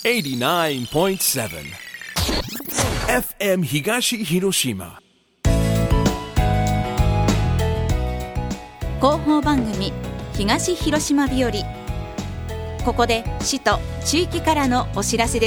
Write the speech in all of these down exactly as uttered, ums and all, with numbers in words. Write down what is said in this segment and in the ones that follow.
エイティナインポイントセブン エフエム 東広島広報番組東広島日和。ここで市と地域からのお知らせです。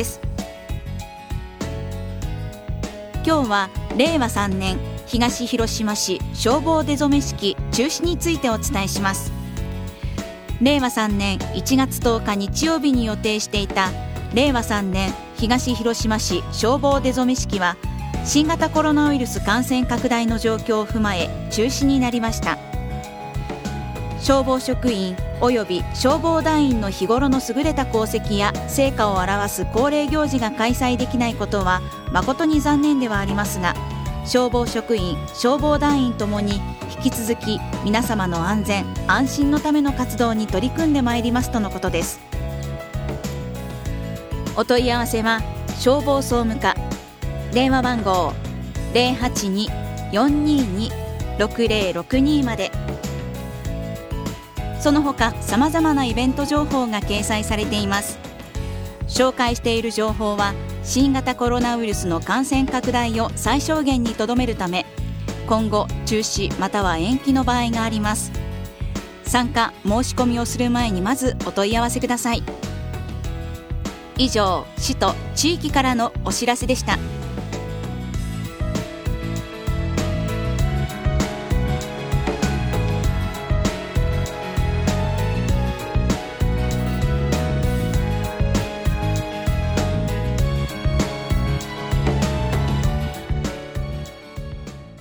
今日はれいわさんねん東広島市消防出初め式中止についてお伝えします。れいわさんねんいちがつとおか日曜日に予定していたれいわさんねん東広島市消防出初め式は新型コロナウイルス感染拡大の状況を踏まえ中止になりました。消防職員及び消防団員の日頃の優れた功績や成果を表す恒例行事が開催できないことは誠に残念ではありますが、消防職員消防団員ともに引き続き皆様の安全安心のための活動に取り組んでまいりますとのことです。お問い合わせは消防総務課電話番号 ゼロはちに よんにーに ろくゼロろくに まで。その他さまざまなイベント情報が掲載されています。紹介している情報は新型コロナウイルスの感染拡大を最小限にとどめるため、今後中止または延期の場合があります。参加申し込みをする前にまずお問い合わせください。以上、市と地域からのお知らせでした。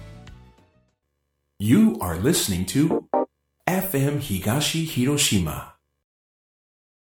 You are listening to エフエム 東広島